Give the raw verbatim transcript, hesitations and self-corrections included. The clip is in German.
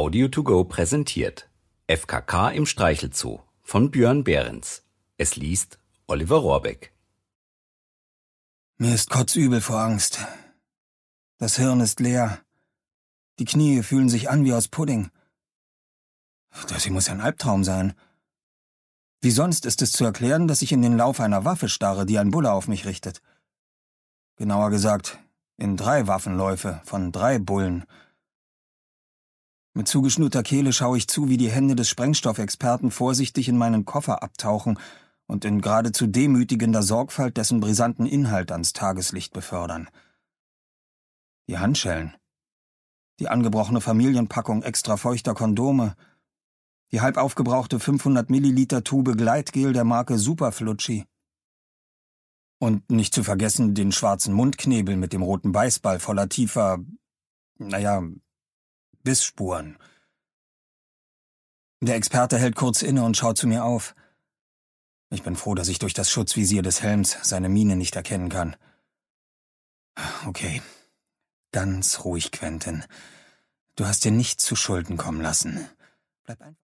Audio to go präsentiert F K K im Streichelzoo von Björn Behrens. Es liest Oliver Rohrbeck. Mir ist kotzübel vor Angst. Das Hirn ist leer. Die Knie fühlen sich an wie aus Pudding. Das hier muss ja ein Albtraum sein. Wie sonst ist es zu erklären, dass ich in den Lauf einer Waffe starre, die ein Bulle auf mich richtet. Genauer gesagt, in drei Waffenläufe von drei Bullen. Mit zugeschnurter Kehle schaue ich zu, wie die Hände des Sprengstoffexperten vorsichtig in meinen Koffer abtauchen und in geradezu demütigender Sorgfalt dessen brisanten Inhalt ans Tageslicht befördern. Die Handschellen, die angebrochene Familienpackung extra feuchter Kondome, die halb aufgebrauchte fünfhundert Milliliter Tube Gleitgel der Marke Superflutschi. Und nicht zu vergessen den schwarzen Mundknebel mit dem roten Beißball voller tiefer, naja, Bissspuren. Der Experte hält kurz inne und schaut zu mir auf. Ich bin froh, dass ich durch das Schutzvisier des Helms seine Miene nicht erkennen kann. Okay, ganz ruhig, Quentin. Du hast dir nichts zu Schulden kommen lassen. Bleib einfach